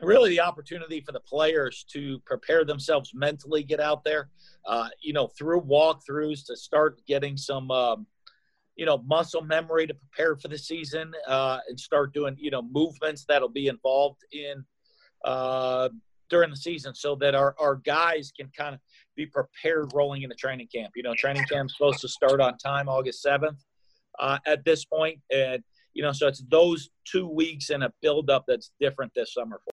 really the opportunity for the players to prepare themselves mentally, get out there, through walkthroughs to start getting some, muscle memory to prepare for the season, and start doing, movements that'll be involved in during the season so that our guys can kind of be prepared rolling into training camp. Training camp's supposed to start on time, August 7th at this point. And, so it's those 2 weeks and a buildup that's different this summer.